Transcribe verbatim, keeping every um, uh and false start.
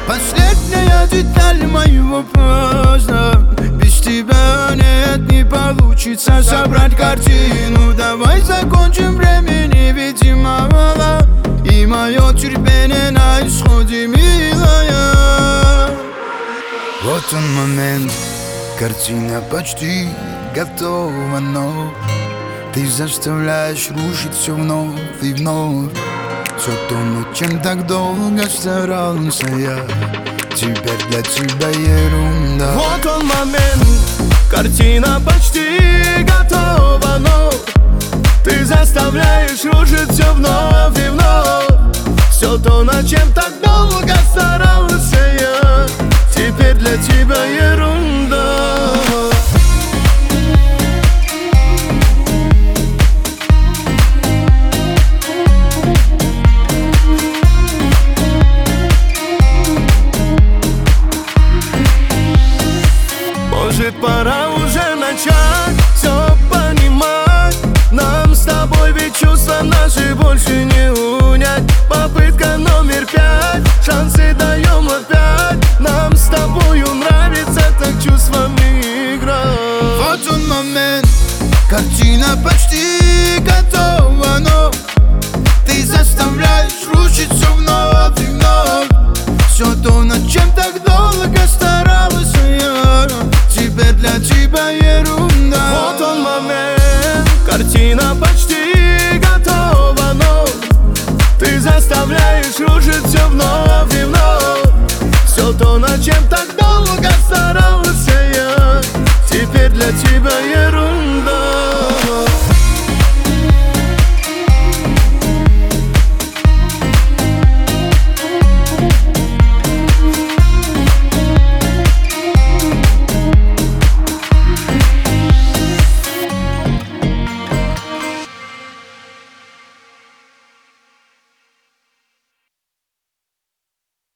Последняя деталь моего пазла. Без тебя нет, не получится собрать картину. Давай закончим, времени ведь мало, и мое терпение на исходе, милая. Вот он момент, картина почти готова, но ты заставляешь рушить все вновь и вновь. Все то, над чем так долго старался я, теперь для тебя ерунда. Вот он момент, картина почти готова, но ты заставляешь рушить все вновь и вновь. Все то, над чем так долго старался я, теперь для тебя ерунда. Может, пора уже начать все понимать. Нам с тобой ведь чувства наши больше не унять. Попытка номер пять, шансы даем опять. Нам с тобою нравится так чувствами играть. Вот он момент, картина почти готова, но ты заставляешь рушить все вновь и вновь. Все то, над чем так долго старался я, теперь для тебя ерунда. Вот он момент, картина почти готова, но ты заставляешь рушить все вновь и вновь. Все то, над чем так долго старался я, теперь для тебя ерунда.